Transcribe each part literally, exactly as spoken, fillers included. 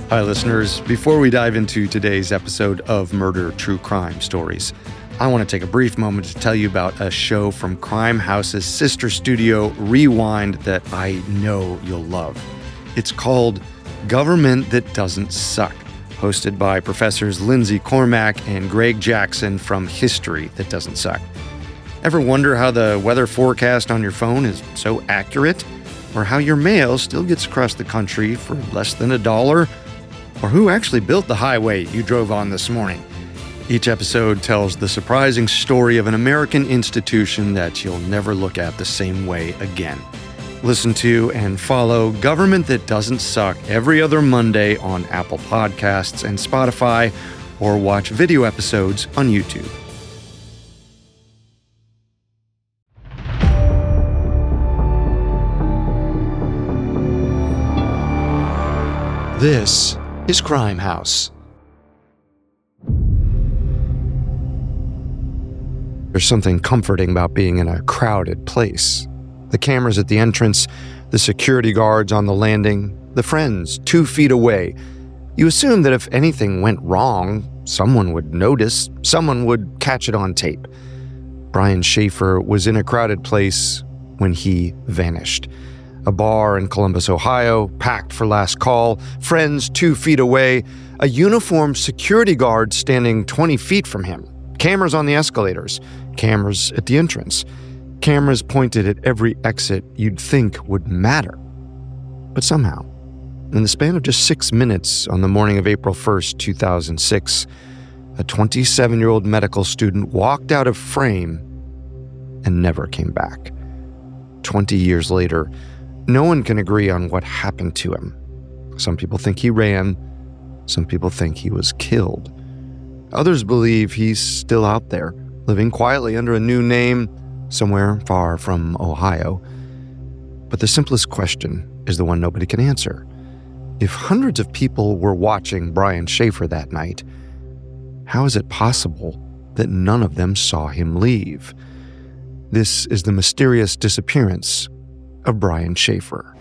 Hi, listeners. Before we dive into today's episode of Murder True Crime Stories, I want to take a brief moment to tell you about a show from Crime House's sister studio, Rewind, that I know you'll love. It's called Government That Doesn't Suck, hosted by professors Lindsay Cormack and Greg Jackson from History That Doesn't Suck. Ever wonder how the weather forecast on your phone is so accurate? Or how your mail still gets across the country for less than a dollar? Or who actually built the highway you drove on this morning? Each episode tells the surprising story of an American institution that you'll never look at the same way again. Listen to and follow Government That Doesn't Suck every other Monday on Apple Podcasts and Spotify, or watch video episodes on YouTube. This is Crime House. There's something comforting about being in a crowded place. The cameras at the entrance, the security guards on the landing, the friends two feet away. You assume that if anything went wrong, someone would notice, someone would catch it on tape. Brian Shaffer was in a crowded place when he vanished. A bar in Columbus, Ohio, packed for last call, friends two feet away, a uniformed security guard standing twenty feet from him, cameras on the escalators, cameras at the entrance, cameras pointed at every exit you'd think would matter. But somehow, in the span of just six minutes on the morning of April first, two thousand six, a twenty-seven-year-old medical student walked out of frame and never came back. Twenty years later, no one can agree on what happened to him. Some people think he ran. Some people think he was killed. Others believe he's still out there, living quietly under a new name somewhere far from Ohio. But the simplest question is the one nobody can answer. If hundreds of people were watching Brian Shaffer that night, how is it possible that none of them saw him leave? This is the mysterious disappearance of Brian Shaffer.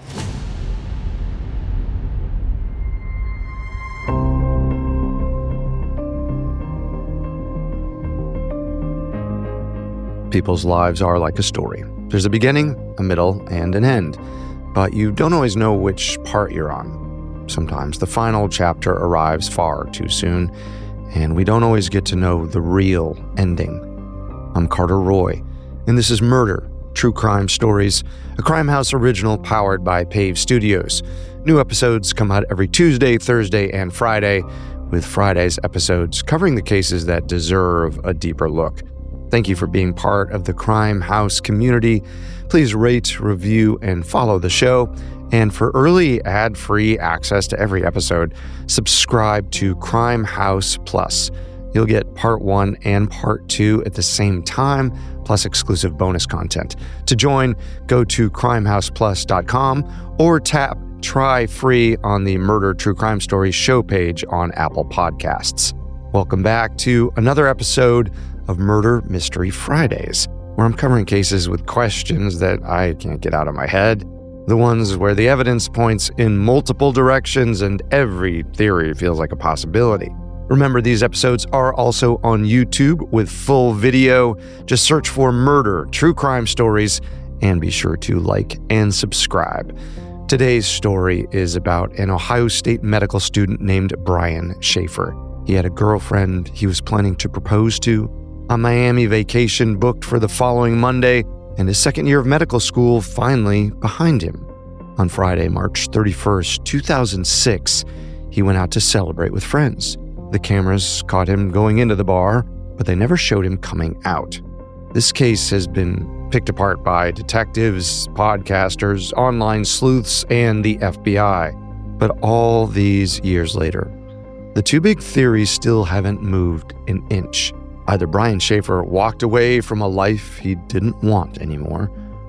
People's lives are like a story. There's a beginning, a middle, and an end, but you don't always know which part you're on. Sometimes the final chapter arrives far too soon, and we don't always get to know the real ending. I'm Carter Roy, and this is Murder True Crime Stories, a Crime House original powered by Pave Studios. New episodes come out every Tuesday, Thursday, and Friday, with Friday's episodes covering the cases that deserve a deeper look. Thank you for being part of the Crime House community. Please rate, review, and follow the show. And for early ad-free access to every episode, subscribe to Crime House Plus. You'll get part one and part two at the same time, plus exclusive bonus content. To join, go to crime house plus dot com or tap Try Free on the Murder True Crime Stories show page on Apple Podcasts. Welcome back to another episode of Murder Mystery Fridays, where I'm covering cases with questions that I can't get out of my head. The ones where the evidence points in multiple directions and every theory feels like a possibility. Remember, these episodes are also on YouTube with full video. Just search for Murder True Crime Stories and be sure to like and subscribe. Today's story is about an Ohio State medical student named Brian Shaffer. He had a girlfriend he was planning to propose to, a Miami vacation booked for the following Monday, and his second year of medical school finally behind him. On Friday, March thirty-first, two thousand six, he went out to celebrate with friends. The cameras caught him going into the bar, but they never showed him coming out. This case has been picked apart by detectives, podcasters, online sleuths, and the F B I. But all these years later, the two big theories still haven't moved an inch. Either Brian Shaffer walked away from a life he didn't want anymore,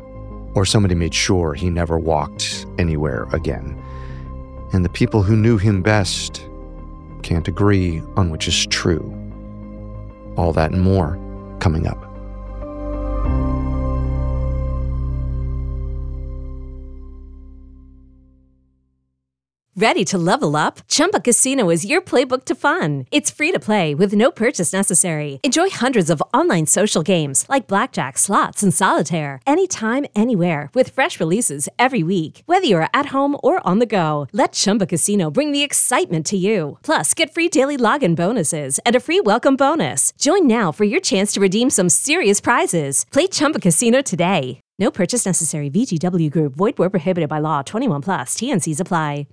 or somebody made sure he never walked anywhere again. And the people who knew him best can't agree on which is true. All that and more coming up. Ready to level up? Chumba Casino is your playbook to fun. It's free to play with no purchase necessary. Enjoy hundreds of online social games like blackjack, slots, and solitaire anytime, anywhere with fresh releases every week. Whether you're at home or on the go, let Chumba Casino bring the excitement to you. Plus, get free daily login bonuses and a free welcome bonus. Join now for your chance to redeem some serious prizes. Play Chumba Casino today. No purchase necessary. V G W Group. Void where prohibited by law. twenty-one plus. T N Cs apply.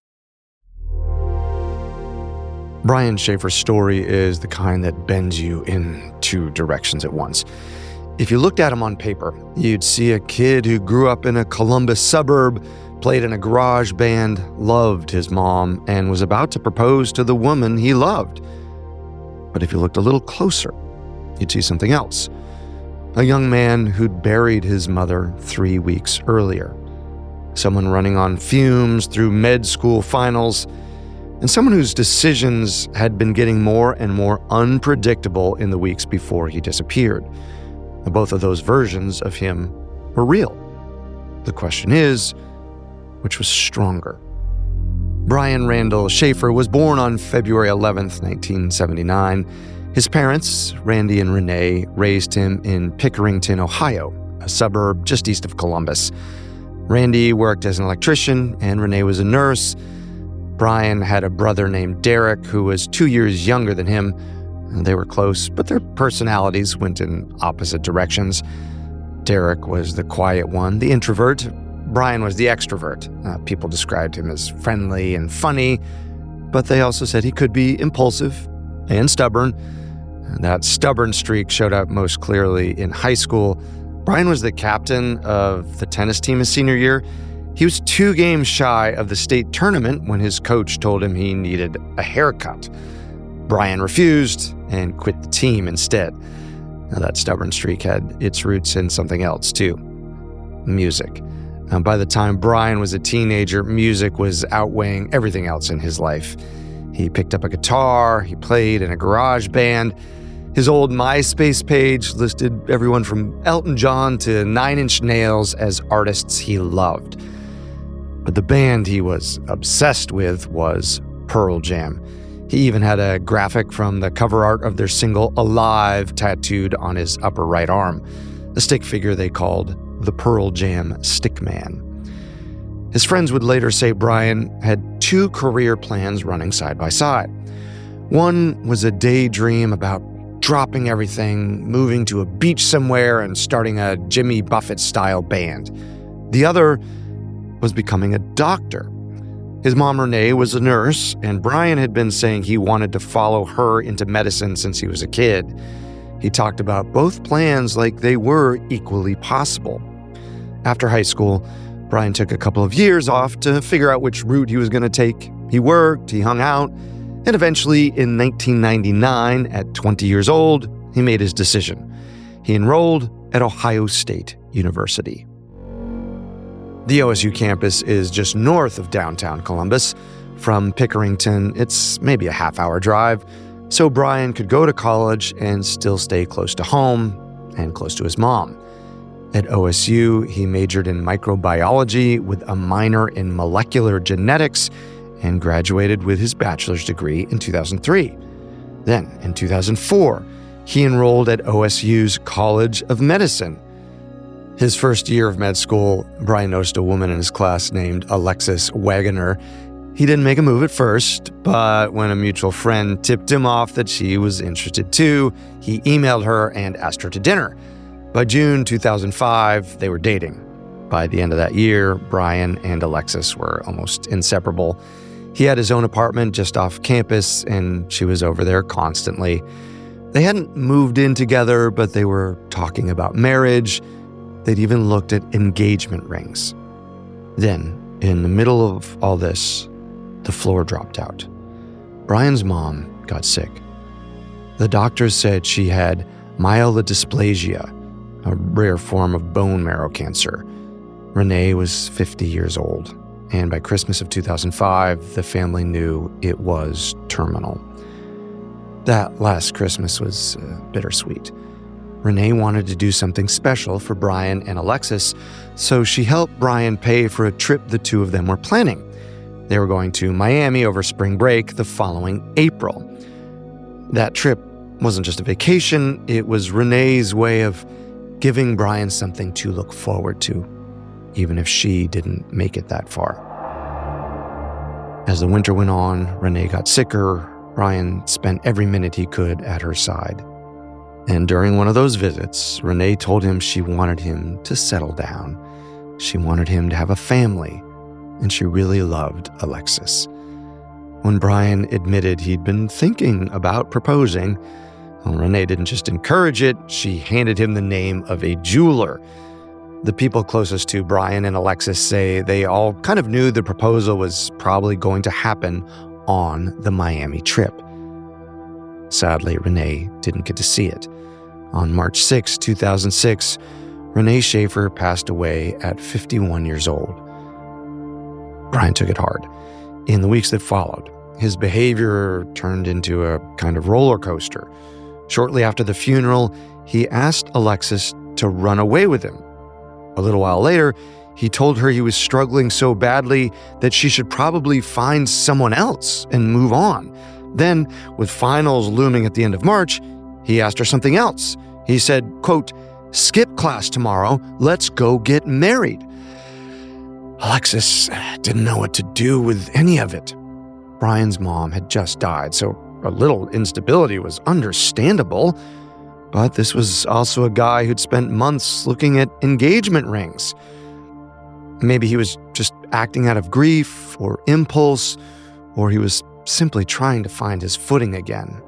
Brian Schaefer's story is the kind that bends you in two directions at once. If you looked at him on paper, you'd see a kid who grew up in a Columbus suburb, played in a garage band, loved his mom, and was about to propose to the woman he loved. But if you looked a little closer, you'd see something else. A young man who'd buried his mother three weeks earlier. Someone running on fumes through med school finals, and someone whose decisions had been getting more and more unpredictable in the weeks before he disappeared. Both of those versions of him were real. The question is, which was stronger? Brian Randall Schaefer was born on February eleventh, nineteen seventy-nine. His parents, Randy and Renee, raised him in Pickerington, Ohio, a suburb just east of Columbus. Randy worked as an electrician, and Renee was a nurse. Brian had a brother named Derek who was two years younger than him. They were close, but their personalities went in opposite directions. Derek was the quiet one, the introvert. Brian was the extrovert. Uh, people described him as friendly and funny, but they also said he could be impulsive and stubborn. And that stubborn streak showed up most clearly in high school. Brian was the captain of the tennis team his senior year. He was two games shy of the state tournament when his coach told him he needed a haircut. Brian refused and quit the team instead. Now, that stubborn streak had its roots in something else, too. Music. Now, by the time Brian was a teenager, music was outweighing everything else in his life. He picked up a guitar, he played in a garage band. His old MySpace page listed everyone from Elton John to Nine Inch Nails as artists he loved. But the band he was obsessed with was Pearl Jam. He even had a graphic from the cover art of their single Alive tattooed on his upper right arm, a stick figure they called the Pearl Jam Stickman. His friends would later say Brian had two career plans running side by side. One was a daydream about dropping everything, moving to a beach somewhere, and starting a Jimmy Buffett-style band. The other was becoming a doctor. His mom, Renee, was a nurse, and Brian had been saying he wanted to follow her into medicine since he was a kid. He talked about both plans like they were equally possible. After high school, Brian took a couple of years off to figure out which route he was going to take. He worked, he hung out, and eventually in nineteen ninety-nine, at twenty years old, he made his decision. He enrolled at Ohio State University. The O S U campus is just north of downtown Columbus. From Pickerington, it's maybe a half-hour drive, so Brian could go to college and still stay close to home and close to his mom. At O S U, he majored in microbiology with a minor in molecular genetics and graduated with his bachelor's degree in two thousand three. Then, in two thousand four, he enrolled at O S U's College of Medicine. His first year of med school, Brian noticed a woman in his class named Alexis Wagoner. He didn't make a move at first, but when a mutual friend tipped him off that she was interested too, he emailed her and asked her to dinner. By June two thousand five, they were dating. By the end of that year, Brian and Alexis were almost inseparable. He had his own apartment just off campus, and she was over there constantly. They hadn't moved in together, but they were talking about marriage. They'd even looked at engagement rings. Then, in the middle of all this, the floor dropped out. Brian's mom got sick. The doctors said she had myelodysplasia, a rare form of bone marrow cancer. Renee was fifty years old, and by Christmas of two thousand five, the family knew it was terminal. That last Christmas was uh, bittersweet. Renee wanted to do something special for Brian and Alexis, so she helped Brian pay for a trip the two of them were planning. They were going to Miami over spring break the following April. That trip wasn't just a vacation, it was Renee's way of giving Brian something to look forward to, even if she didn't make it that far. As the winter went on, Renee got sicker. Brian spent every minute he could at her side. And during one of those visits, Renee told him she wanted him to settle down. She wanted him to have a family, and she really loved Alexis. When Brian admitted he'd been thinking about proposing, well, Renee didn't just encourage it, she handed him the name of a jeweler. The people closest to Brian and Alexis say they all kind of knew the proposal was probably going to happen on the Miami trip. Sadly, Renee didn't get to see it. On March sixth, two thousand six, Renee Schaefer passed away at fifty-one years old. Brian took it hard. In the weeks that followed, his behavior turned into a kind of roller coaster. Shortly after the funeral, he asked Alexis to run away with him. A little while later, he told her he was struggling so badly that she should probably find someone else and move on. Then, with finals looming at the end of March, he asked her something else. He said, quote, "Skip class tomorrow, let's go get married." Alexis didn't know what to do with any of it. Brian's mom had just died, so a little instability was understandable. But this was also a guy who'd spent months looking at engagement rings. Maybe he was just acting out of grief or impulse, or he was simply trying to find his footing again.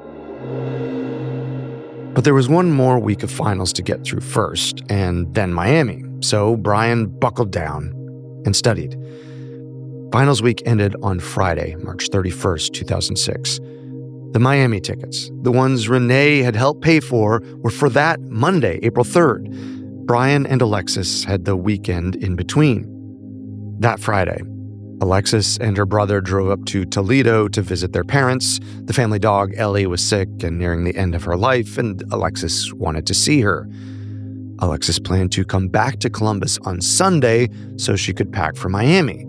But there was one more week of finals to get through first, and then Miami. So Brian buckled down and studied. Finals week ended on Friday, March thirty-first, two thousand six. The Miami tickets, the ones Renee had helped pay for, were for that Monday, April third. Brian and Alexis had the weekend in between. That Friday, Alexis and her brother drove up to Toledo to visit their parents. The family dog, Ellie, was sick and nearing the end of her life, and Alexis wanted to see her. Alexis planned to come back to Columbus on Sunday so she could pack for Miami.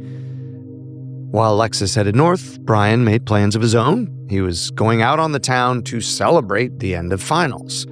While Alexis headed north, Brian made plans of his own. He was going out on the town to celebrate the end of finals.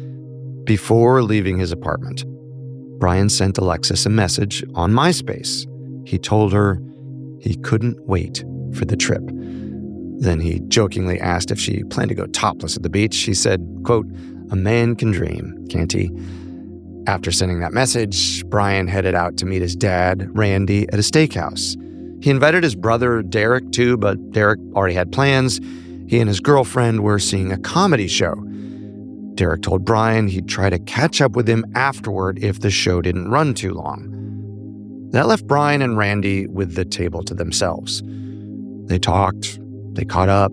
Before leaving his apartment, Brian sent Alexis a message on MySpace. He told her he couldn't wait for the trip. Then he jokingly asked if she planned to go topless at the beach. She said, quote, "A man can dream, can't he?" After sending that message, Brian headed out to meet his dad, Randy, at a steakhouse. He invited his brother, Derek, too, but Derek already had plans. He and his girlfriend were seeing a comedy show. Derek told Brian he'd try to catch up with him afterward if the show didn't run too long. That left Brian and Randy with the table to themselves. They talked, they caught up,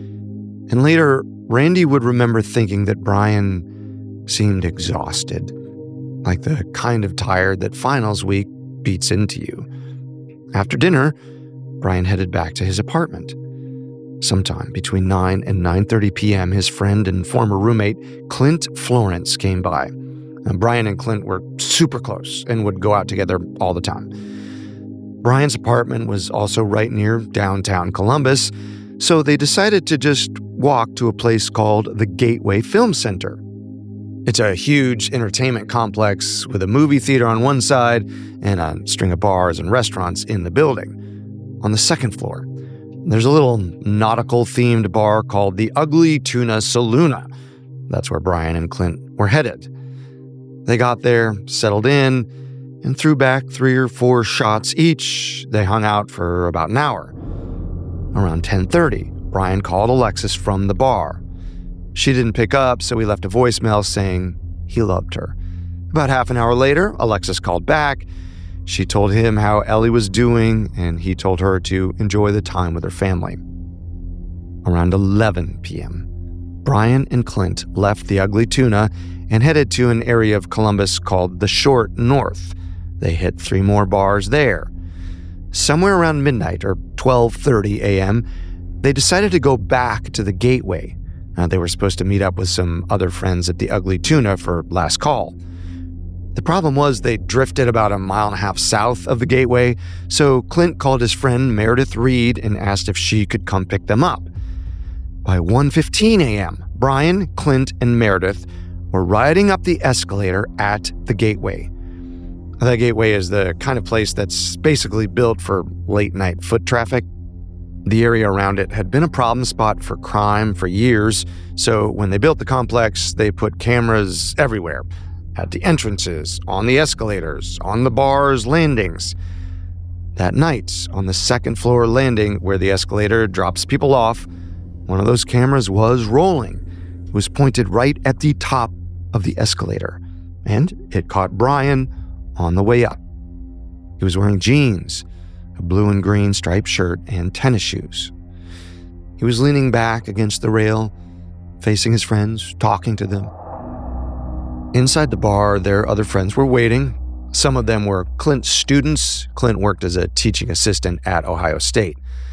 and later, Randy would remember thinking that Brian seemed exhausted, like the kind of tired that finals week beats into you. After dinner, Brian headed back to his apartment. Sometime between nine and nine thirty p.m., his friend and former roommate, Clint Florence, came by. And Brian and Clint were super close and would go out together all the time. Brian's apartment was also right near downtown Columbus, so they decided to just walk to a place called the Gateway Film Center. It's a huge entertainment complex with a movie theater on one side and a string of bars and restaurants in the building. On the second floor, there's a little nautical-themed bar called the Ugly Tuna Saloona. That's where Brian and Clint were headed. They got there, settled in, and threw back three or four shots each. They hung out for about an hour. Around ten thirty, Brian called Alexis from the bar. She didn't pick up, so he left a voicemail saying he loved her. About half an hour later, Alexis called back. She told him how Ellie was doing, and he told her to enjoy the time with her family. Around eleven p.m., Brian and Clint left the Ugly Tuna and headed to an area of Columbus called the Short North. They hit three more bars there. Somewhere around midnight or twelve thirty a.m., they decided to go back to the Gateway. Uh, they were supposed to meet up with some other friends at the Ugly Tuna for last call. The problem was they drifted about a mile and a half south of the gateway, so Clint called his friend Meredith Reed and asked if she could come pick them up. By one fifteen a.m., Brian, Clint, and Meredith were riding up the escalator at the gateway. The gateway is the kind of place that's basically built for late-night foot traffic. The area around it had been a problem spot for crime for years, so when they built the complex, they put cameras everywhere. At the entrances, on the escalators, on the bars' landings. That night, on the second floor landing where the escalator drops people off, one of those cameras was rolling. It was pointed right at the top of the escalator, and it caught Brian on the way up. He was wearing jeans, a blue and green striped shirt, and tennis shoes. He was leaning back against the rail, facing his friends, talking to them. Inside the bar, their other friends were waiting. Some of them were Clint's students. Clint worked as a teaching assistant at Ohio State.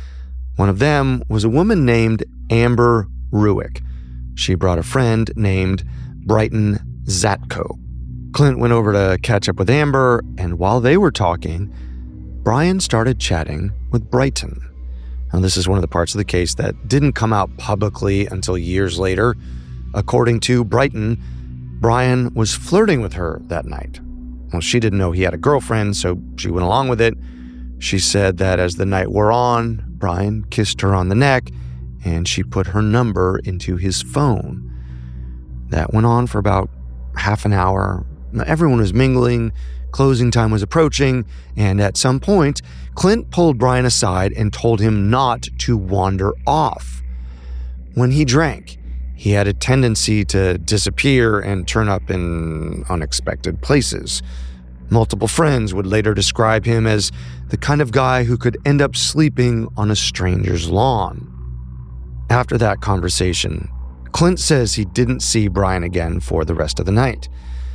One of them was a woman named Amber Ruick. She brought a friend named Brighton Zatko. Clint went over to catch up with Amber, and while they were talking, Brian started chatting with Brighton. Now, this is one of the parts of the case that didn't come out publicly until years later. According to Brighton, Brian was flirting with her that night. Well, she didn't know he had a girlfriend, so she went along with it. She said that as the night wore on, Brian kissed her on the neck, and she put her number into his phone. That went on for about half an hour. Everyone was mingling, closing time was approaching, and at some point, Clint pulled Brian aside and told him not to wander off. When he drank, he had a tendency to disappear and turn up in unexpected places. Multiple friends would later describe him as the kind of guy who could end up sleeping on a stranger's lawn. After that conversation, Clint says he didn't see Brian again for the rest of the night.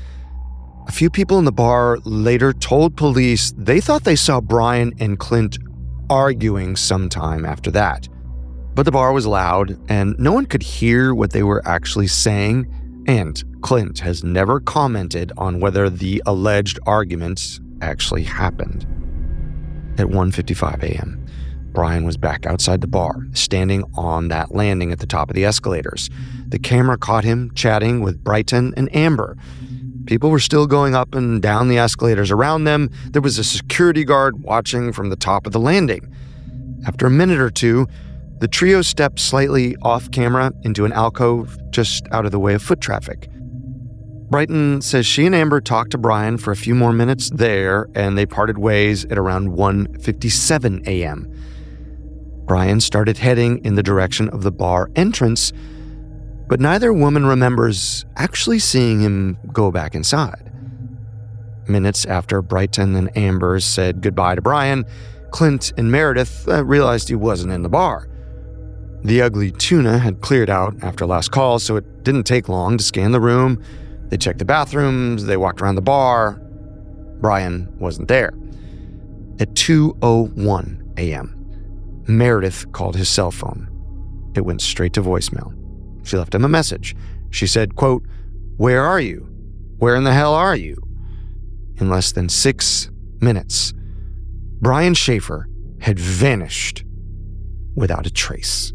A few people in the bar later told police they thought they saw Brian and Clint arguing sometime after that. But the bar was loud, and no one could hear what they were actually saying, and Clint has never commented on whether the alleged arguments actually happened. At one fifty-five a.m., Brian was back outside the bar, standing on that landing at the top of the escalators. The camera caught him chatting with Brighton and Amber. People were still going up and down the escalators around them. There was a security guard watching from the top of the landing. After a minute or two, the trio stepped slightly off camera into an alcove just out of the way of foot traffic. Brighton says she and Amber talked to Brian for a few more minutes there, and they parted ways at around one fifty-seven a.m. Brian started heading in the direction of the bar entrance, but neither woman remembers actually seeing him go back inside. Minutes after Brighton and Amber said goodbye to Brian, Clint and Meredith uh, realized he wasn't in the bar. The ugly tuna had cleared out after last call, so it didn't take long to scan the room. They checked the bathrooms, they walked around the bar. Brian wasn't there. At two oh one a.m., Meredith called his cell phone. It went straight to voicemail. She left him a message. She said, quote, "Where are you? Where in the hell are you?" In less than six minutes, Brian Shaffer had vanished without a trace.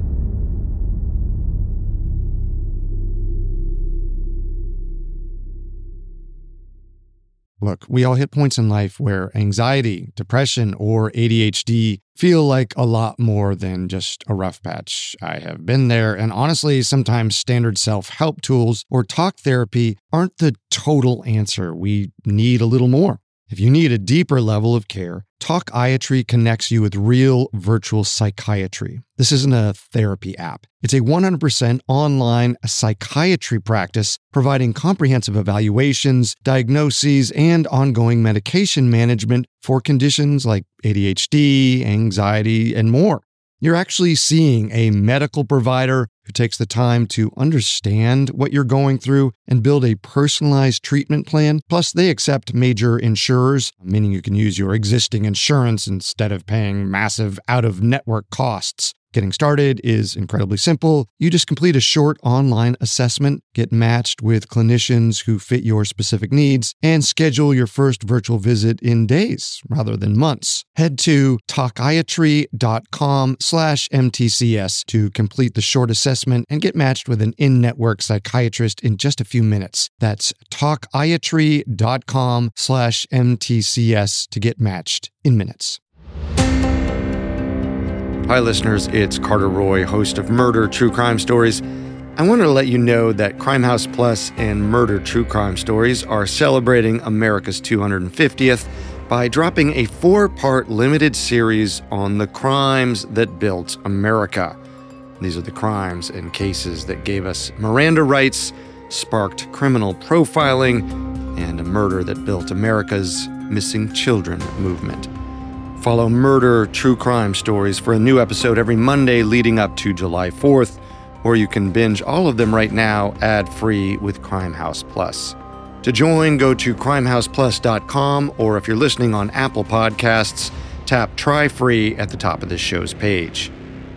Look, we all hit points in life where anxiety, depression, or A D H D feel like a lot more than just a rough patch. I have been there, and honestly, sometimes standard self-help tools or talk therapy aren't the total answer. We need a little more. If you need a deeper level of care, Talkiatry connects you with real virtual psychiatry. This isn't a therapy app. It's a one hundred percent online psychiatry practice providing comprehensive evaluations, diagnoses, and ongoing medication management for conditions like A D H D, anxiety, and more. You're actually seeing a medical provider who takes the time to understand what you're going through and build a personalized treatment plan. Plus, they accept major insurers, meaning you can use your existing insurance instead of paying massive out-of-network costs. Getting started is incredibly simple. You just complete a short online assessment, get matched with clinicians who fit your specific needs, and schedule your first virtual visit in days rather than months. Head to talkiatry.com slash MTCS to complete the short assessment and get matched with an in-network psychiatrist in just a few minutes. That's talkiatry.com slash MTCS to get matched in minutes. Hi, listeners. It's Carter Roy, host of Murder True Crime Stories. I wanted to let you know that Crime House Plus and Murder True Crime Stories are celebrating America's two hundred fiftieth by dropping a four-part limited series on the crimes that built America. These are the crimes and cases that gave us Miranda rights, sparked criminal profiling, and a murder that built America's missing children movement. Follow Murder True Crime Stories for a new episode every Monday leading up to July fourth, or you can binge all of them right now ad-free with Crime House Plus. To join, go to crime house plus dot com, or if you're listening on Apple Podcasts, tap Try Free at the top of this show's page.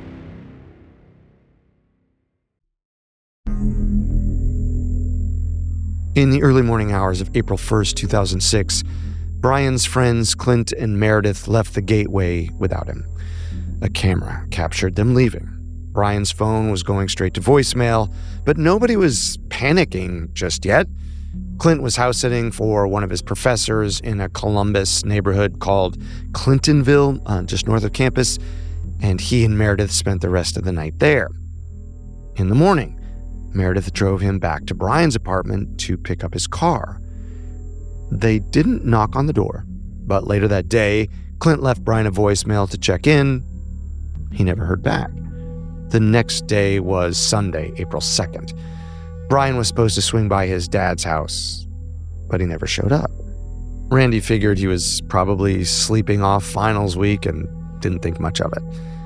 In the early morning hours of April first, two thousand six, Brian's friends Clint and Meredith left the gateway without him. A camera captured them leaving. Brian's phone was going straight to voicemail, but nobody was panicking just yet. Clint was house sitting for one of his professors in a Columbus neighborhood called Clintonville, uh, just north of campus, and he and Meredith spent the rest of the night there. In the morning, Meredith drove him back to Brian's apartment to pick up his car. They didn't knock on the door, but later that day, Clint left Brian a voicemail to check in. He never heard back. The next day was Sunday, April second. Brian was supposed to swing by his dad's house, but he never showed up. Randy figured he was probably sleeping off finals week and didn't think much of it.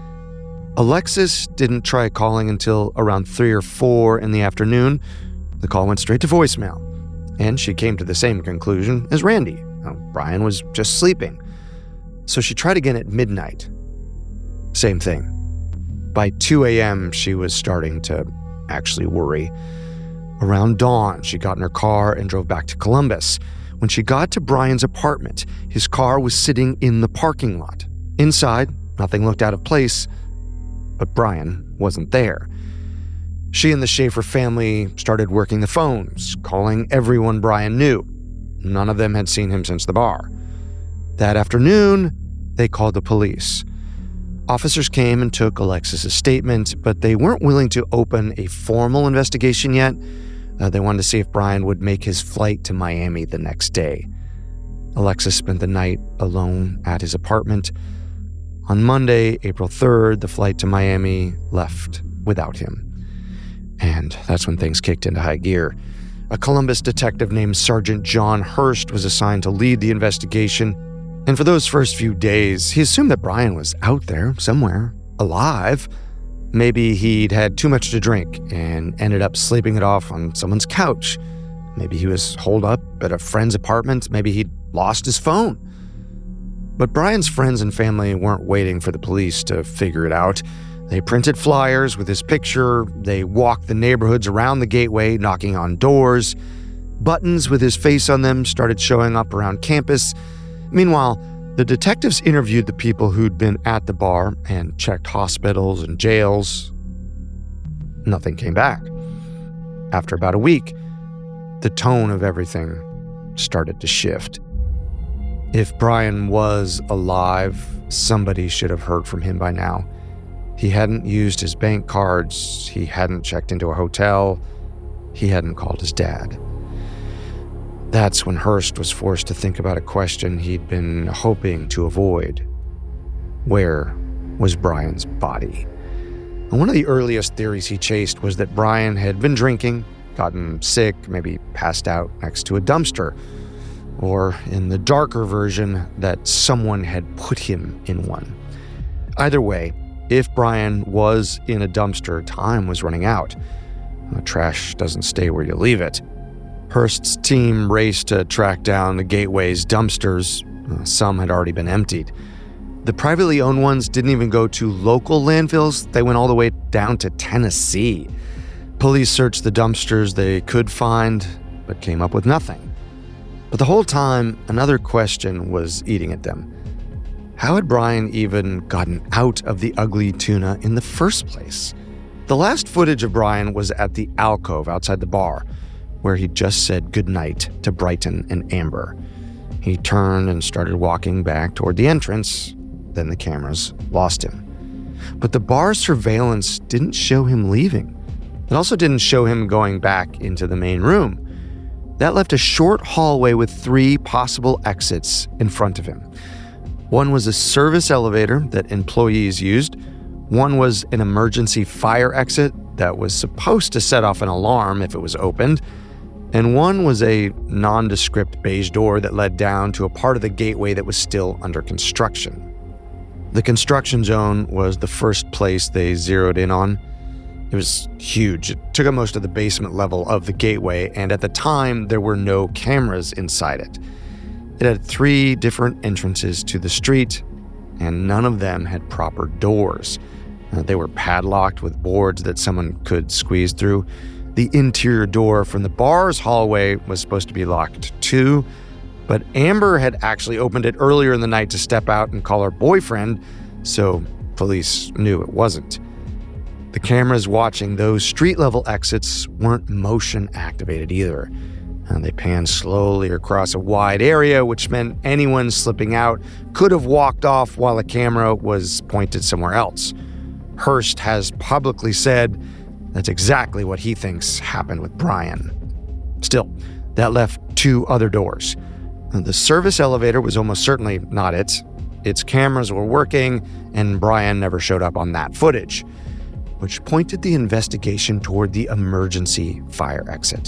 Alexis didn't try calling until around three or four in the afternoon. The call went straight to voicemail, and she came to the same conclusion as Randy. Oh, Brian was just sleeping. So she tried again at midnight. Same thing. By two a.m., she was starting to actually worry. Around dawn, she got in her car and drove back to Columbus. When she got to Brian's apartment, his car was sitting in the parking lot. Inside, nothing looked out of place, but Brian wasn't there. She and the Schaefer family started working the phones, calling everyone Brian knew. None of them had seen him since the bar. That afternoon, they called the police. Officers came and took Alexis's statement, but they weren't willing to open a formal investigation yet. Uh, they wanted to see if Brian would make his flight to Miami the next day. Alexis spent the night alone at his apartment. On Monday, April third, the flight to Miami left without him. And that's when things kicked into high gear. A Columbus detective named Sergeant John Hurst was assigned to lead the investigation. And for those first few days, he assumed that Brian was out there somewhere, alive. Maybe he'd had too much to drink and ended up sleeping it off on someone's couch. Maybe he was holed up at a friend's apartment. Maybe he'd lost his phone. But Brian's friends and family weren't waiting for the police to figure it out. They printed flyers with his picture. They walked the neighborhoods around the gateway, knocking on doors. Buttons with his face on them started showing up around campus. Meanwhile, the detectives interviewed the people who'd been at the bar and checked hospitals and jails. Nothing came back. After about a week, the tone of everything started to shift. If Brian was alive, somebody should have heard from him by now. He hadn't used his bank cards, he hadn't checked into a hotel, he hadn't called his dad. That's when Hurst was forced to think about a question he'd been hoping to avoid. Where was Brian's body? And one of the earliest theories he chased was that Brian had been drinking, gotten sick, maybe passed out next to a dumpster, or in the darker version, that someone had put him in one. Either way, if Brian was in a dumpster, time was running out. The trash doesn't stay where you leave it. Hurst's team raced to track down the gateway's dumpsters. Some had already been emptied. The privately owned ones didn't even go to local landfills. They went all the way down to Tennessee. Police searched the dumpsters they could find, but came up with nothing. But the whole time, another question was eating at them. How had Brian even gotten out of the Ugly Tuna in the first place? The last footage of Brian was at the alcove outside the bar, where he just said goodnight to Brighton and Amber. He turned and started walking back toward the entrance. Then the cameras lost him. But the bar's surveillance didn't show him leaving. It also didn't show him going back into the main room. That left a short hallway with three possible exits in front of him. One was a service elevator that employees used. One was an emergency fire exit that was supposed to set off an alarm if it was opened. And one was a nondescript beige door that led down to a part of the gateway that was still under construction. The construction zone was the first place they zeroed in on. It was huge. It took up most of the basement level of the gateway, and at the time, there were no cameras inside it. It had three different entrances to the street, and none of them had proper doors. Uh, they were padlocked with boards that someone could squeeze through. The interior door from the bar's hallway was supposed to be locked too, but Amber had actually opened it earlier in the night to step out and call her boyfriend, so police knew it wasn't. The cameras watching those street-level exits weren't motion-activated either. And they panned slowly across a wide area, which meant anyone slipping out could have walked off while a camera was pointed somewhere else. Hearst has publicly said that's exactly what he thinks happened with Brian. Still, that left two other doors. The service elevator was almost certainly not it. Its cameras were working, and Brian never showed up on that footage, which pointed the investigation toward the emergency fire exit.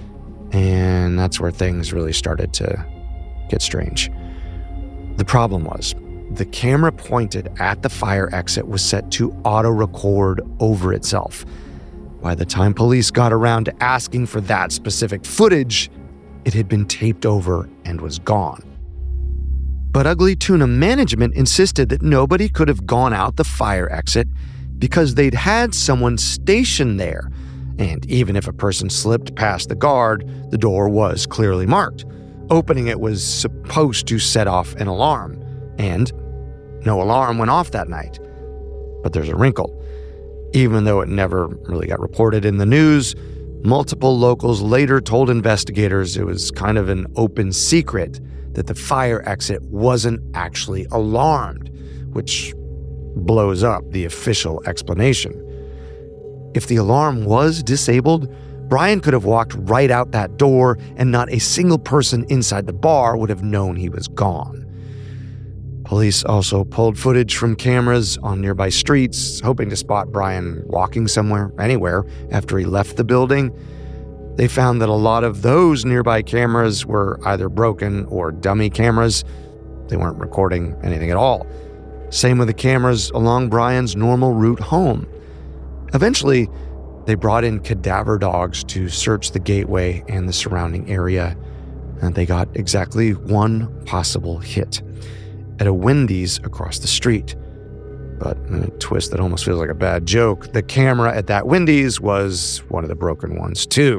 And that's where things really started to get strange. The problem was, the camera pointed at the fire exit was set to auto-record over itself. By the time police got around to asking for that specific footage, it had been taped over and was gone. But Ugly Tuna management insisted that nobody could have gone out the fire exit because they'd had someone stationed there. And even if a person slipped past the guard, the door was clearly marked. Opening it was supposed to set off an alarm. And no alarm went off that night. But there's a wrinkle. Even though it never really got reported in the news, multiple locals later told investigators it was kind of an open secret that the fire exit wasn't actually alarmed, which blows up the official explanation. If the alarm was disabled, Brian could have walked right out that door and not a single person inside the bar would have known he was gone. Police also pulled footage from cameras on nearby streets, hoping to spot Brian walking somewhere, anywhere, after he left the building. They found that a lot of those nearby cameras were either broken or dummy cameras. They weren't recording anything at all. Same with the cameras along Brian's normal route home. Eventually, they brought in cadaver dogs to search the gateway and the surrounding area, and they got exactly one possible hit at a Wendy's across the street. But in a twist that almost feels like a bad joke, the camera at that Wendy's was one of the broken ones too.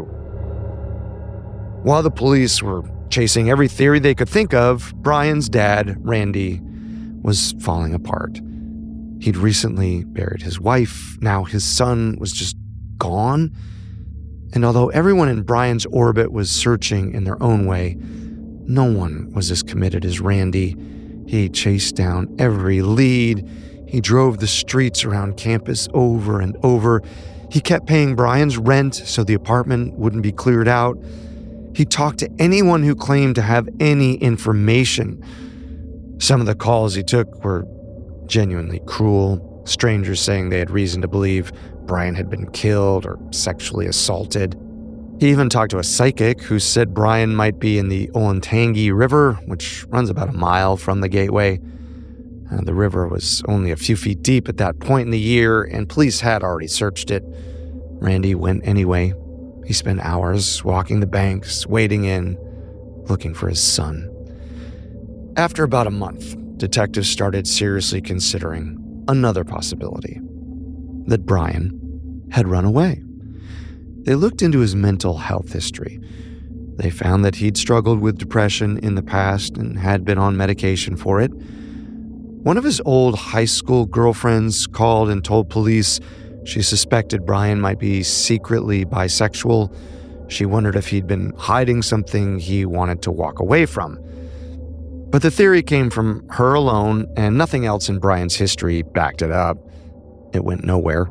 While the police were chasing every theory they could think of, Brian's dad, Randy, was falling apart. He'd recently buried his wife. Now his son was just gone. And although everyone in Brian's orbit was searching in their own way, no one was as committed as Randy. He chased down every lead. He drove the streets around campus over and over. He kept paying Brian's rent so the apartment wouldn't be cleared out. He talked to anyone who claimed to have any information. Some of the calls he took were genuinely cruel, strangers saying they had reason to believe Brian had been killed or sexually assaulted. He even talked to a psychic who said Brian might be in the Olentangy River, which runs about a mile from the gateway. Uh, the river was only a few feet deep at that point in the year, and police had already searched it. Randy went anyway. He spent hours walking the banks, wading in, looking for his son. After about a month, detectives started seriously considering another possibility, that Brian had run away. They looked into his mental health history. They found that he'd struggled with depression in the past and had been on medication for it. One of his old high school girlfriends called and told police she suspected Brian might be secretly bisexual. She wondered if he'd been hiding something he wanted to walk away from. But the theory came from her alone, and nothing else in Brian's history backed it up. It went nowhere.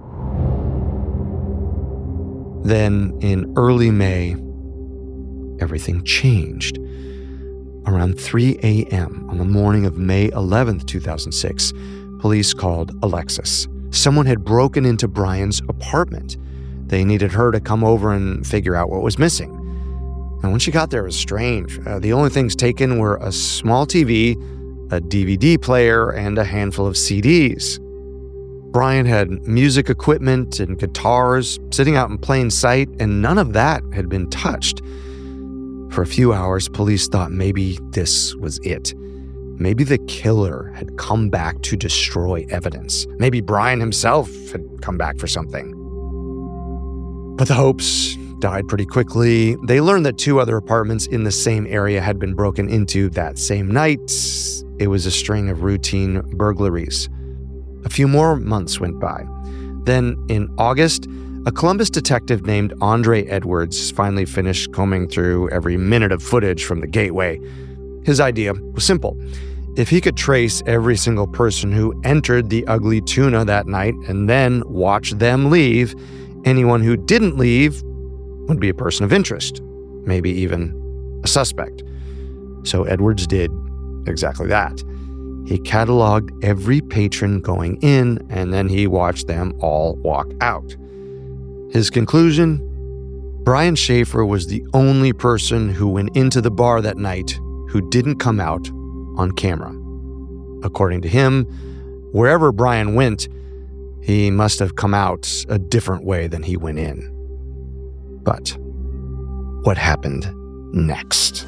Then, in early May, everything changed. Around three a.m. on the morning of May eleventh, two thousand six, police called Alexis. Someone had broken into Brian's apartment. They needed her to come over and figure out what was missing. And when she got there, it was strange. Uh, the only things taken were a small T V, a D V D player, and a handful of C Ds. Brian had music equipment and guitars sitting out in plain sight, and none of that had been touched. For a few hours, police thought maybe this was it. Maybe the killer had come back to destroy evidence. Maybe Brian himself had come back for something. But the hopes died pretty quickly. They learned that two other apartments in the same area had been broken into that same night. It was a string of routine burglaries. A few more months went by. Then, in August, a Columbus detective named Andre Edwards finally finished combing through every minute of footage from the gateway. His idea was simple. If he could trace every single person who entered the Ugly Tuna that night and then watch them leave, anyone who didn't leave would be a person of interest, maybe even a suspect. So Edwards did exactly that. He cataloged every patron going in, and then he watched them all walk out. His conclusion? Brian Shaffer was the only person who went into the bar that night who didn't come out on camera. According to him, wherever Brian went, he must have come out a different way than he went in. But what happened next?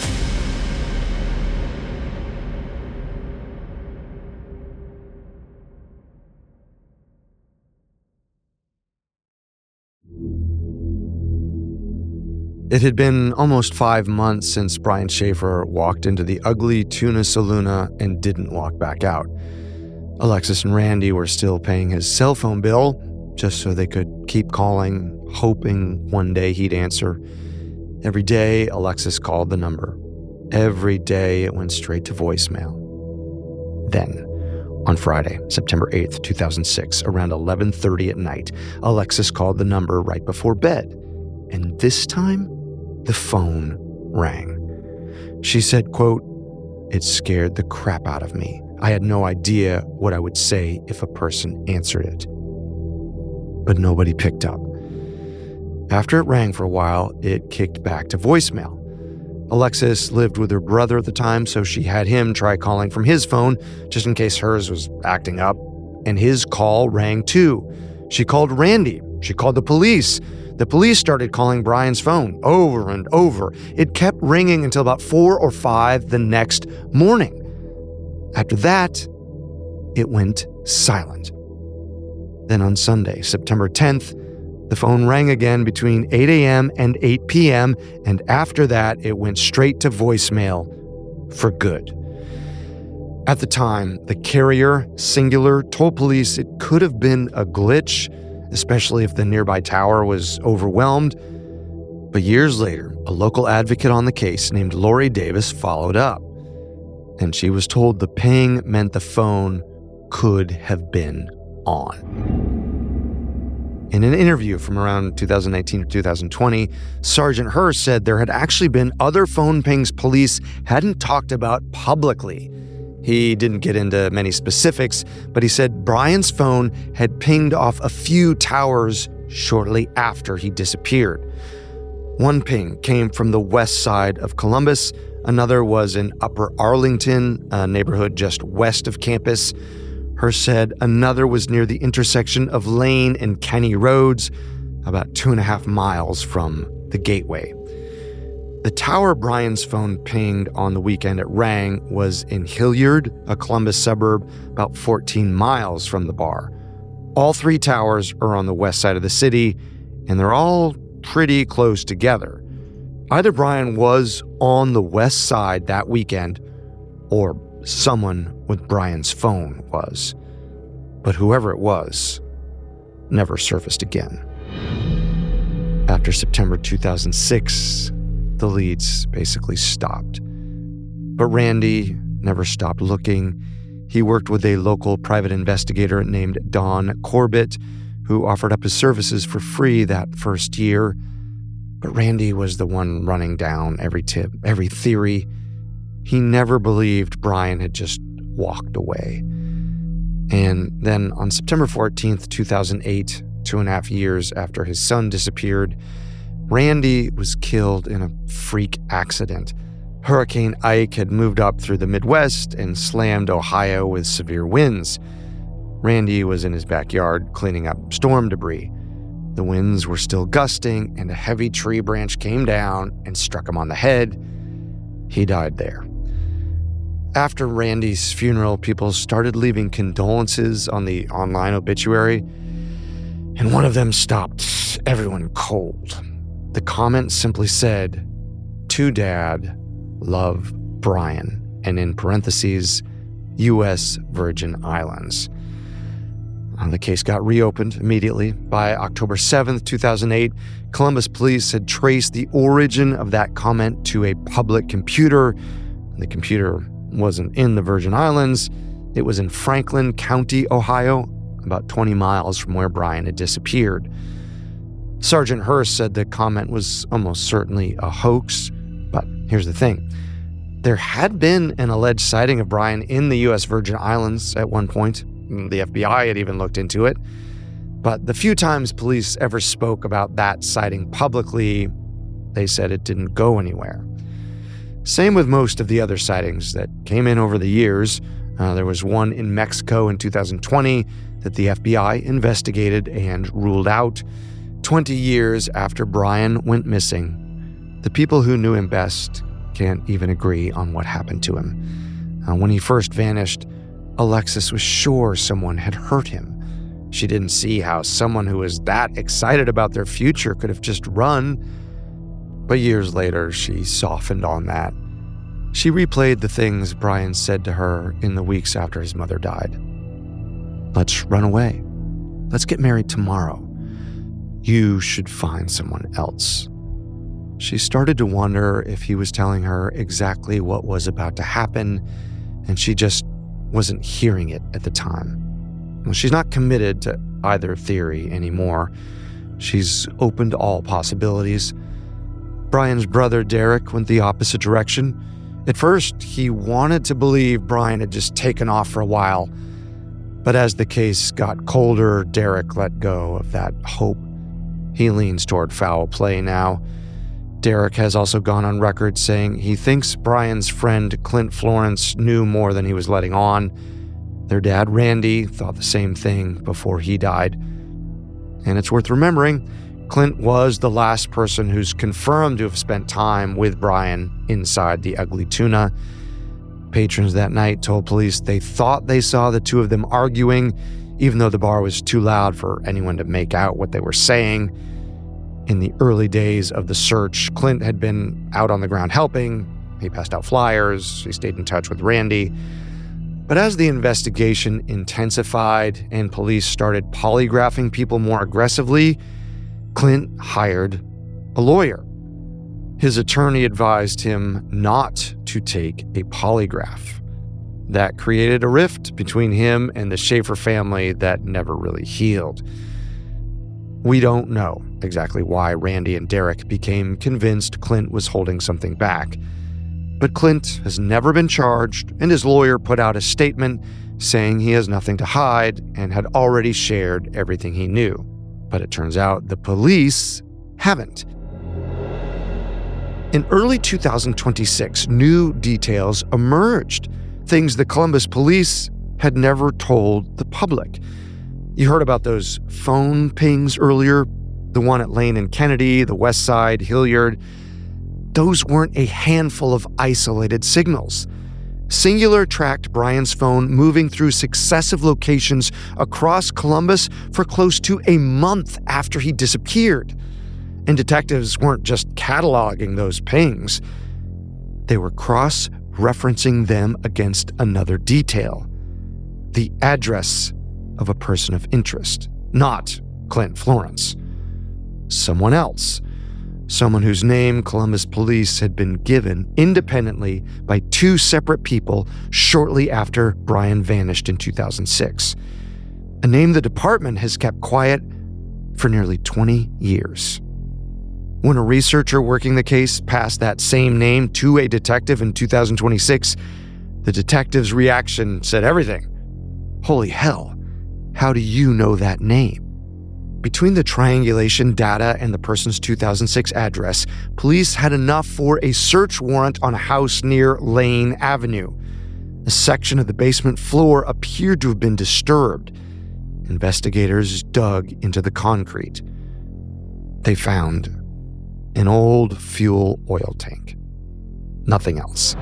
It had been almost five months since Brian Shaffer walked into the Ugly Tuna Saloona and didn't walk back out. Alexis and Randy were still paying his cell phone bill just so they could keep calling, hoping one day he'd answer. Every day, Alexis called the number. Every day, it went straight to voicemail. Then, on Friday, September eighth, two thousand six, around eleven thirty at night, Alexis called the number right before bed. And this time, the phone rang. She said, quote, "It scared the crap out of me. I had no idea what I would say if a person answered it." But nobody picked up. After it rang for a while, it kicked back to voicemail. Alexis lived with her brother at the time, so she had him try calling from his phone, just in case hers was acting up. And his call rang too. She called Randy. She called the police. The police started calling Brian's phone over and over. It kept ringing until about four or five the next morning. After that, it went silent. Then on Sunday, September tenth, the phone rang again between eight a.m. and eight p.m., and after that, it went straight to voicemail for good. At the time, the carrier, Singular, told police it could have been a glitch, especially if the nearby tower was overwhelmed. But years later, a local advocate on the case named Lori Davis followed up, and she was told the ping meant the phone could have been on. In an interview from around two thousand nineteen or two thousand twenty, Sergeant Hurst said there had actually been other phone pings police hadn't talked about publicly. He didn't get into many specifics, but he said Brian's phone had pinged off a few towers shortly after he disappeared. One ping came from the west side of Columbus. Another was in Upper Arlington, a neighborhood just west of campus. Hurst said another was near the intersection of Lane and Kenny Roads, about two and a half miles from the Gateway. The tower Brian's phone pinged on the weekend it rang was in Hilliard, a Columbus suburb about fourteen miles from the bar. All three towers are on the west side of the city, and they're all pretty close together. Either Brian was on the west side that weekend, or someone with Brian's phone was. But whoever it was never surfaced again. After September two thousand six, the leads basically stopped. But Randy never stopped looking. He worked with a local private investigator named Don Corbett, who offered up his services for free that first year. But Randy was the one running down every tip, every theory. He never believed Brian had just walked away. And then on September fourteenth, two thousand eight, two and a half years after his son disappeared, Randy was killed in a freak accident. Hurricane Ike had moved up through the Midwest and slammed Ohio with severe winds. Randy was in his backyard cleaning up storm debris. The winds were still gusting, and a heavy tree branch came down and struck him on the head. He died there. After Randy's funeral, people started leaving condolences on the online obituary, and one of them stopped everyone cold. The comment simply said, "To Dad, love, Brian," and in parentheses, U S Virgin Islands. The case got reopened immediately. By October seventh, two thousand eight, Columbus police had traced the origin of that comment to a public computer. The computer wasn't in the Virgin Islands. It was in Franklin County, Ohio, about twenty miles from where Brian had disappeared. Sergeant Hurst said the comment was almost certainly a hoax, but here's the thing. There had been an alleged sighting of Brian in the U S Virgin Islands at one point. The F B I had even looked into it. But the few times police ever spoke about that sighting publicly, they said it didn't go anywhere. Same with most of the other sightings that came in over the years. Uh, there was one in Mexico in two thousand twenty that the F B I investigated and ruled out. twenty years after Brian went missing, the people who knew him best can't even agree on what happened to him. Uh, when he first vanished, Alexis was sure someone had hurt him. She didn't see how someone who was that excited about their future could have just run. But years later, she softened on that. She replayed the things Brian said to her in the weeks after his mother died. "Let's run away. Let's get married tomorrow. You should find someone else." She started to wonder if he was telling her exactly what was about to happen, and she just wasn't hearing it at the time. Well, she's not committed to either theory anymore. She's open to all possibilities. Brian's brother, Derek, went the opposite direction. At first, he wanted to believe Brian had just taken off for a while. But as the case got colder, Derek let go of that hope. He leans toward foul play now. Derek has also gone on record saying he thinks Brian's friend Clint Florence knew more than he was letting on. Their dad, Randy, thought the same thing before he died. And it's worth remembering, Clint was the last person who's confirmed to have spent time with Brian inside the Ugly Tuna. Patrons that night told police they thought they saw the two of them arguing, even though the bar was too loud for anyone to make out what they were saying. In the early days of the search, Clint had been out on the ground helping. He passed out flyers. He stayed in touch with Randy. But as the investigation intensified and police started polygraphing people more aggressively, Clint hired a lawyer. His attorney advised him not to take a polygraph. That created a rift between him and the Schaefer family that never really healed. We don't know exactly why Randy and Derek became convinced Clint was holding something back. But Clint has never been charged, and his lawyer put out a statement saying he has nothing to hide and had already shared everything he knew. But it turns out the police haven't. In early two thousand twenty-six, new details emerged, things the Columbus police had never told the public. You heard about those phone pings earlier, the one at Lane and Kennedy, the West Side, Hilliard. those weren't a handful of isolated signals. Cingular tracked Brian's phone moving through successive locations across Columbus for close to a month after he disappeared. And detectives weren't just cataloging those pings. They were cross-referencing them against another detail: the address of a person of interest, not Clint Florence. Someone else. Someone whose name Columbus police had been given independently by two separate people shortly after Brian vanished in two thousand six. A name the department has kept quiet for nearly twenty years. When a researcher working the case passed that same name to a detective in two thousand twenty-six, the detective's reaction said everything. Holy hell, how do you know that name? Between the triangulation data and the person's two thousand six address, police had enough for a search warrant on a house near Lane Avenue. A section of the basement floor appeared to have been disturbed. Investigators dug into the concrete. They found an old fuel oil tank. Nothing else.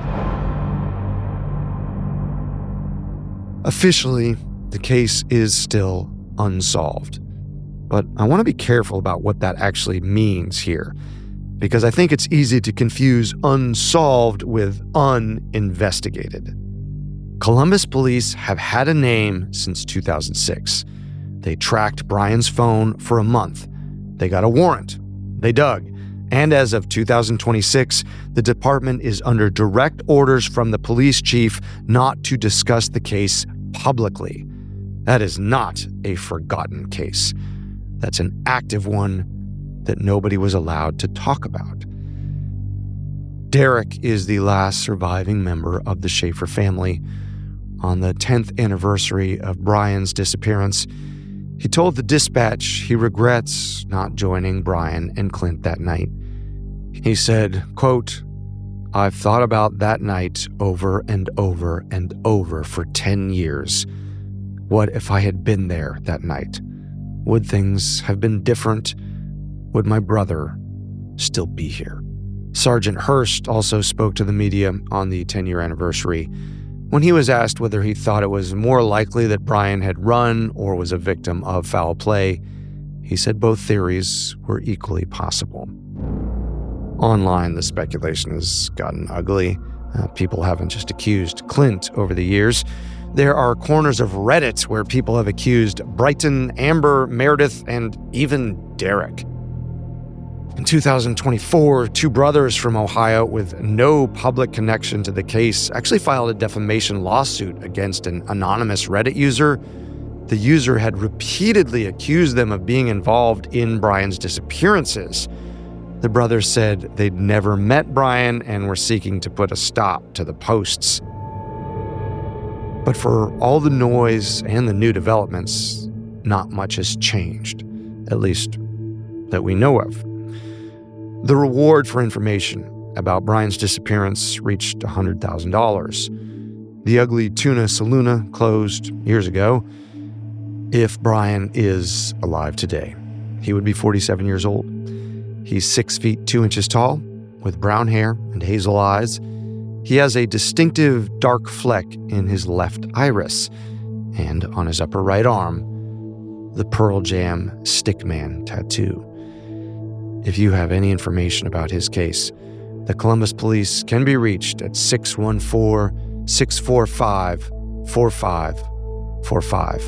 Officially, the case is still unsolved. But I want to be careful about what that actually means here, because I think it's easy to confuse unsolved with uninvestigated. Columbus police have had a name since two thousand six. They tracked Brian's phone for a month. They got a warrant. They dug. And as of two thousand twenty-six, the department is under direct orders from the police chief not to discuss the case publicly. That is not a forgotten case. That's an active one that nobody was allowed to talk about. Derek is the last surviving member of the Schaefer family. On the tenth anniversary of Brian's disappearance, he told the dispatch he regrets not joining Brian and Clint that night. He said, quote, "I've thought about that night over and over and over for ten years. What if I had been there that night? Would things have been different? Would my brother still be here?" Sergeant Hurst also spoke to the media on the ten-year anniversary. When he was asked whether he thought it was more likely that Brian had run or was a victim of foul play, he said both theories were equally possible. Online, the speculation has gotten ugly. Uh, people haven't just accused Clint over the years. There are corners of Reddit where people have accused Brighton, Amber, Meredith, and even Derek. In two thousand twenty-four, two brothers from Ohio with no public connection to the case actually filed a defamation lawsuit against an anonymous Reddit user. The user had repeatedly accused them of being involved in Brian's disappearances. The brothers said they'd never met Brian and were seeking to put a stop to the posts. But for all the noise and the new developments, not much has changed, at least that we know of. The reward for information about Brian's disappearance reached one hundred thousand dollars. The Ugly Tuna Saloona closed years ago. If Brian is alive today, he would be forty-seven years old. He's six feet two inches tall, with brown hair and hazel eyes. He has a distinctive dark fleck in his left iris, and on his upper right arm, the Pearl Jam Stickman tattoo. If you have any information about his case, the Columbus police can be reached at six one four, six four five, four five four five.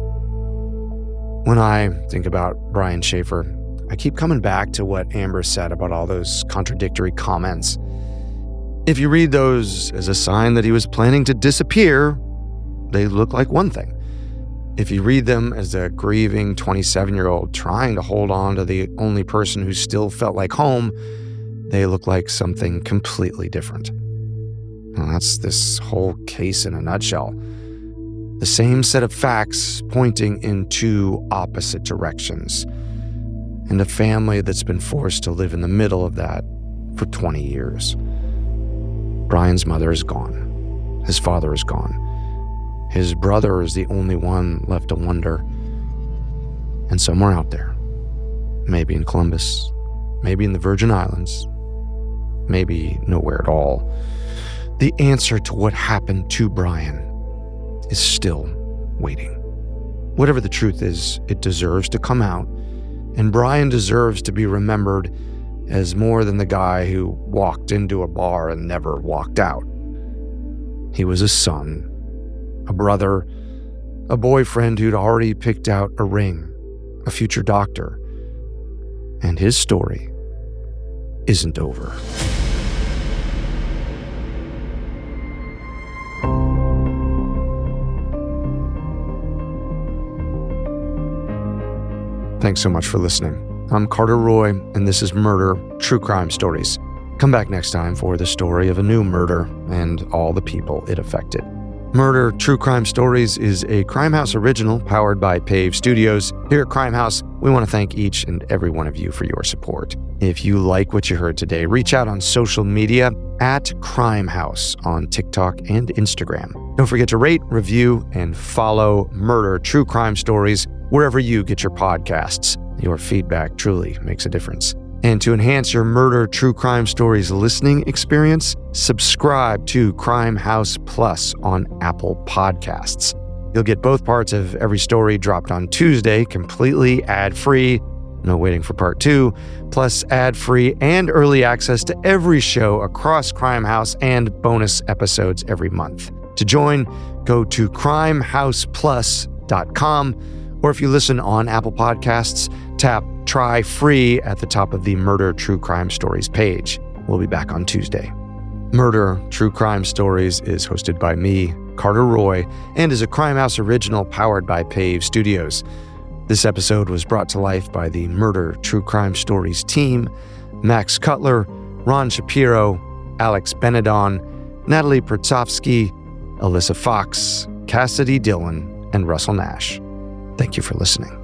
When I think about Brian Schaefer, I keep coming back to what Amber said about all those contradictory comments. If you read those as a sign that he was planning to disappear, they look like one thing. If you read them as a grieving twenty-seven-year-old trying to hold on to the only person who still felt like home, they look like something completely different. Well, that's this whole case in a nutshell. The same set of facts pointing in two opposite directions, and a family that's been forced to live in the middle of that for twenty years. Brian's mother is gone. His father is gone. His brother is the only one left to wonder. And somewhere out there, maybe in Columbus, maybe in the Virgin Islands, maybe nowhere at all. The answer to what happened to Brian is still waiting. Whatever the truth is, it deserves to come out, and Brian deserves to be remembered as more than the guy who walked into a bar and never walked out. He was a son, a brother, a boyfriend who'd already picked out a ring, a future doctor, and his story isn't over. Thanks so much for listening. I'm Carter Roy, and this is Murder True Crime Stories. Come back next time for the story of a new murder and all the people it affected. Murder True Crime Stories is a Crime House original powered by Pave Studios. Here at Crime House, we want to thank each and every one of you for your support. If you like what you heard today, reach out on social media at Crime House on TikTok and Instagram. Don't forget to rate, review, and follow Murder True Crime Stories wherever you get your podcasts. Your feedback truly makes a difference. And to enhance your Murder True Crime Stories listening experience, subscribe to Crime House Plus on Apple Podcasts. You'll get both parts of every story dropped on Tuesday completely ad-free, no waiting for part two, plus ad-free and early access to every show across Crime House and bonus episodes every month. To join, go to crime house plus dot com, or if you listen on Apple Podcasts, tap Try Free at the top of the Murder True Crime Stories page. We'll be back on Tuesday. Murder True Crime Stories is hosted by me, Carter Roy, and is a Crime House original powered by Pave Studios. This episode was brought to life by the Murder True Crime Stories team: Max Cutler, Ron Shapiro, Alex Benedon, Natalie Pertsovsky, Alyssa Fox, Cassidy Dillon, and Russell Nash. Thank you for listening.